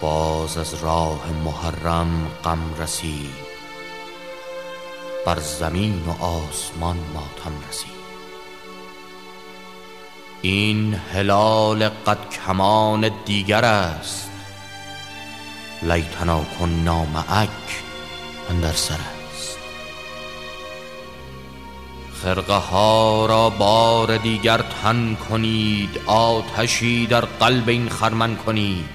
باز از راه محرم غم رسید، بر زمین و آسمان ماتم رسید. این هلال قد کمان دیگر است، لیتنا کنا معک اندر سر است. خرقه ها را بار دیگر تن کنید، آتشی در قلب این خرمن کنید.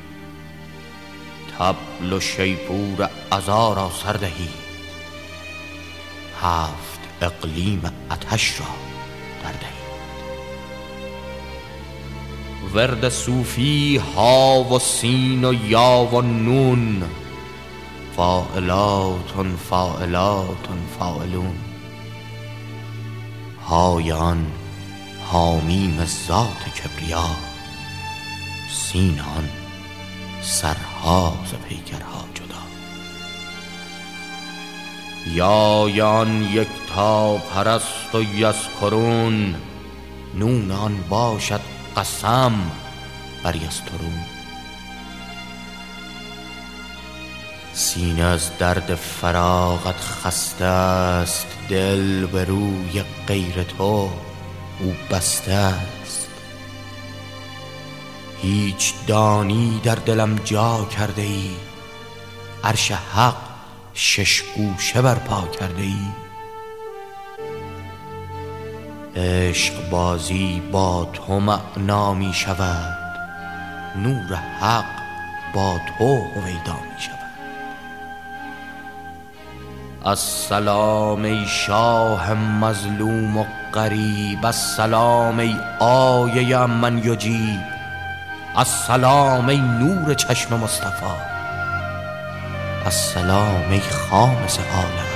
طبل و شیپور عزا را سر دهید، هفت اقلیم آتش را در دهید. ورد صوفی ها و سین و یا و نون، فاعلاتن فاعلاتن فاعلون. های آن حامیم ذات کبریا، سین آن سرها ز پیکرها جدا. یا آن یکتا پرست و یذکرون، نون آن باشد قسم بر یسترون. سینه از درد فراقت خسته است، دل به روی غیر تو او بسته است. هیچ دانی در دلم جا کرده ای، عرش حق شش گوشه برپا کرده ای. عشق بازی با تو معنا می شود، نور حق با تو هویدا می شود. السلام ای شاه مظلوم و غریب، السلام ای آیه من یجیب، السلام ای نور چشم مصطفی، السلام ای خامس آل عبا.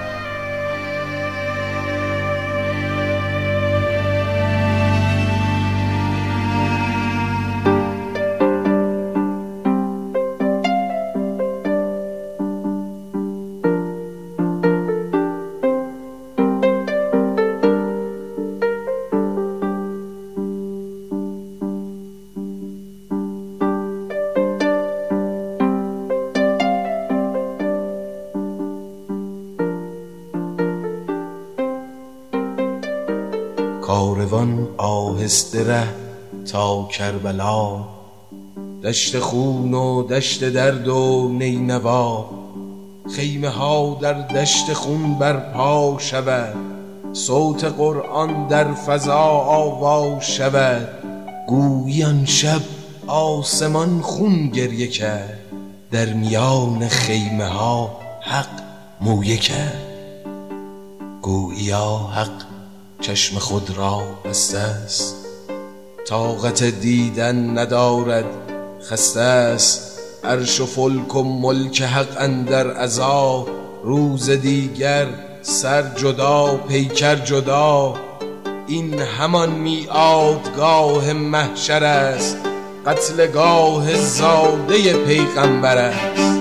کاروان آهسته ره تا کربلا، دشت خون و دشت درد و نینوا. خیمه ها در دشت خون برپا شود، صوت قرآن در فضا آوا شود. گویی آن شب آسمان خون گریه کرد، در میان خیمه ها حق مویه کرد. گوییا حق چشم خود را بسته است، طاقت دیدن ندارد خسته است. عرش و فلک و ملک حق اندر عزا، روز دیگر سر جدا پیکر جدا. این همان میعادگاه محشر است، قتلگاه زاده پیغمبر است.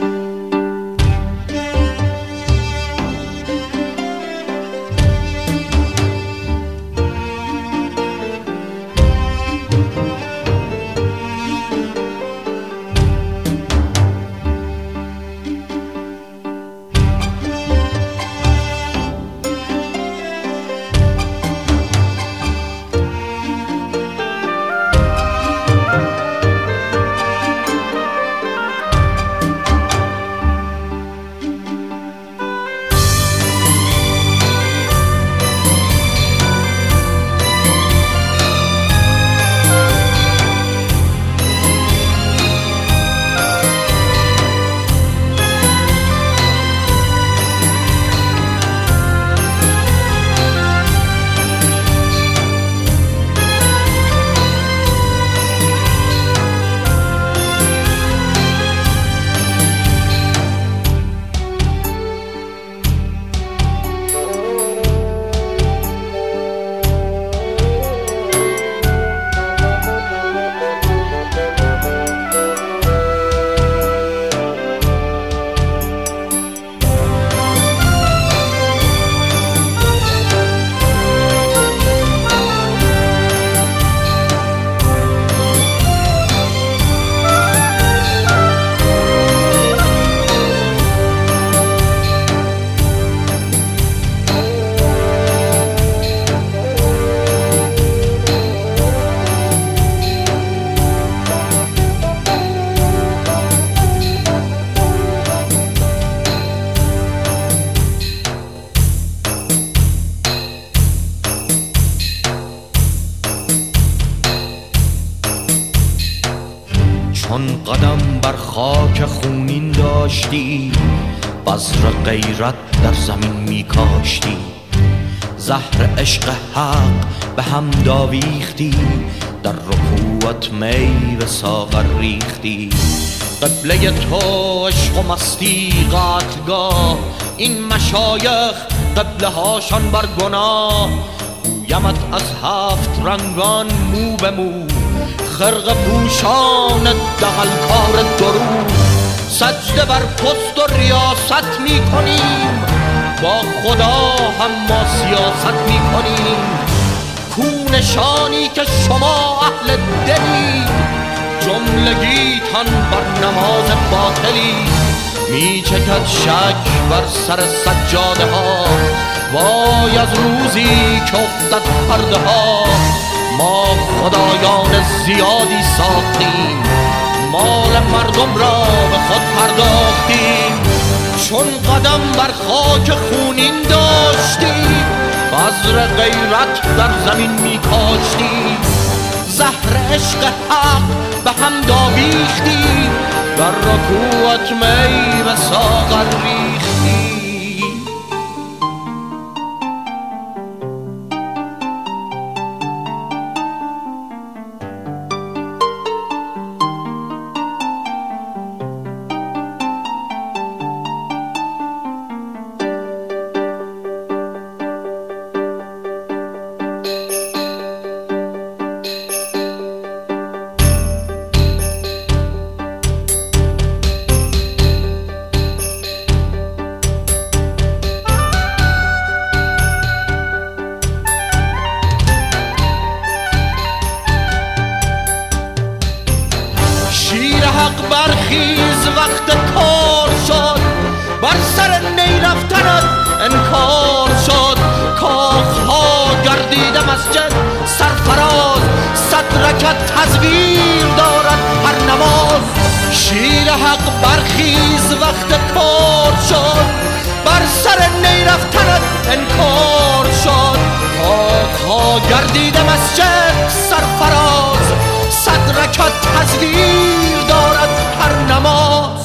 چون قدم بر خاک خونین داشتی، بذر غیرت در زمین می کاشتی. زهر عشق حق به هم داویختی، در رکوعت می به ساغر ریختی. قبله تو عشق و مستی قتلگاه، این مشایخ قبله هاشان بر گناه. گویمت از هفت رنگان مو به مو، خرقه پوشان دغلکار درود. سجده بر پست و ریاست می کنیم، با خدا هم ما سیاست می کنیم. کو نشانی که شما اهل دلی، جملگیتان بر نماز باطلی. می چکد شک بر سر سجاده ها، وای از روزی که افتد پرده ها. ما خدایان زیادی ساختیم، مال مردم را به خود پرداختیم. چون قدم بر خاک خونین داشتیم، بذر غیرت در زمین می کاشتیم. زهر عشق حق به هم داویختی، در رکوعت می به ساغر ریختی. حق برخیز وقت کار شد، بر سر نی رفتنت انکار شد. کاخها گردیده مسجد سرفراز، صد رکعت تزویر دارد هر نماز. شیر حق برخیز وقت کار شد، بر سر نی رفتنت انکار شد. کاخها گردیده مسجد سرفراز، صد رکعت تزویر دارد هر نماز.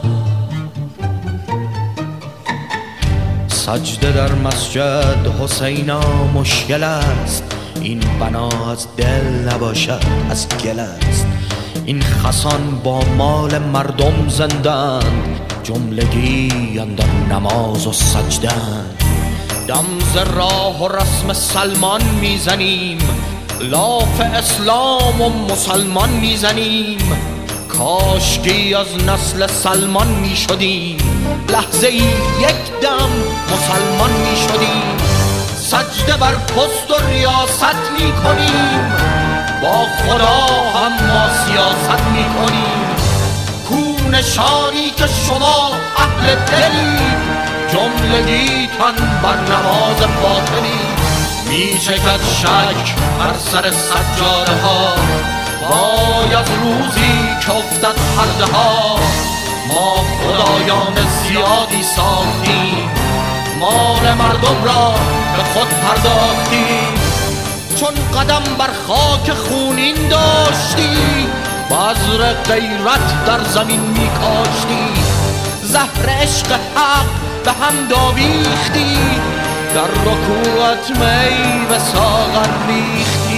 سجده در مسجد حسینا مشکل است، این بنا از دل نباشد از گل است. این خسان با مال مردم زندند، جملگی اندر نماز و سجدند. دم ز راه و رسم سلمان میزنیم، لاف اسلام و مسلمان میزنیم. کاشکی از نسل سلمان میشدیم، لحظه ای یک دم مسلمان میشدیم. سجده بر پست و ریاست میکنیم، با خدا هم ما سیاست میکنیم. کو نشانی که شما اهل دلی، جملگیتان بر نماز باطلی. می چکد شک بر سر سجاده ها، وای از روزی که افتد پرده ها. ما خدایان زیادی ساختیم، مال مردم را به خود پرداختیم. چون قدم بر خاک خونین داشتی، بذر غیرت در زمین می کاشتی. زهر عشق حق به هم داویختی، در رکوعت می به ساغر ریختی.